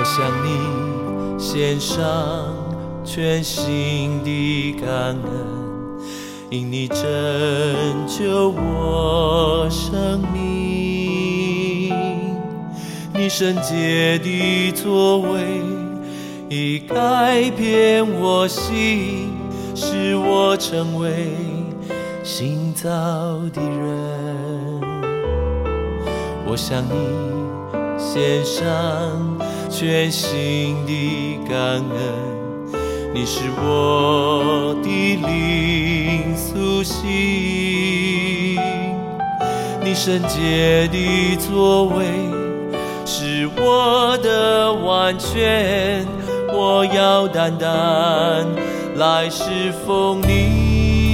我向你献上全心的感恩，因你拯救我生命，你圣洁的作为已改变我心，使我成为新造的人。我向你献上全心的感恩，你使我的灵苏醒，你圣洁的作为是我的完全，我要单单来侍奉你。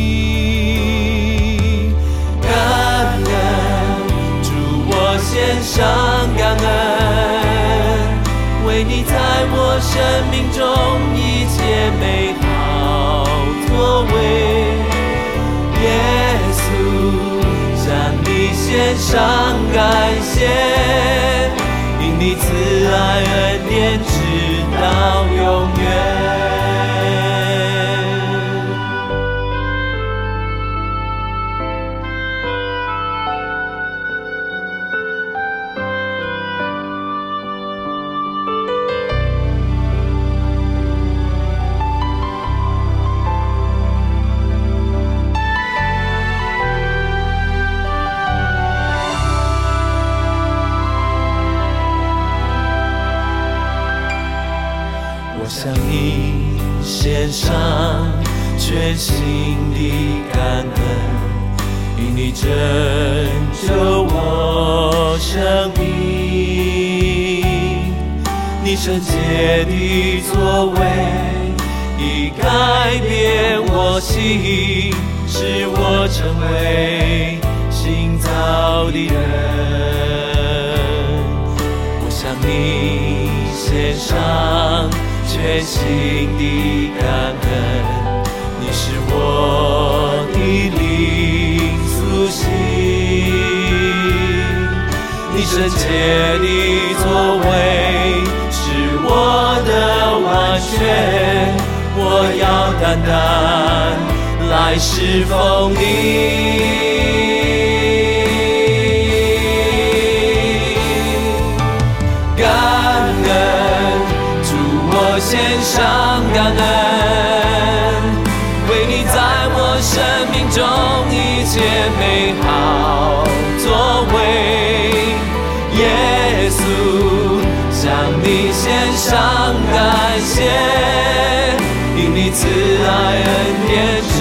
感恩主，我献上感恩，为你在我生命中一切美好作为。耶稣，向你献上感谢，因你慈爱恩典直到永远。我向你献上全心的感恩，因你拯救我生命，你圣洁的作为已改变我心，使我成为新造的人。我向你献上全心的感恩，你使我的灵苏醒，你圣洁的作为是我的完全，我要单单来侍奉你。献上感恩，为你在我生命中一切美好作为。耶稣，向你献上感谢，因你慈爱恩典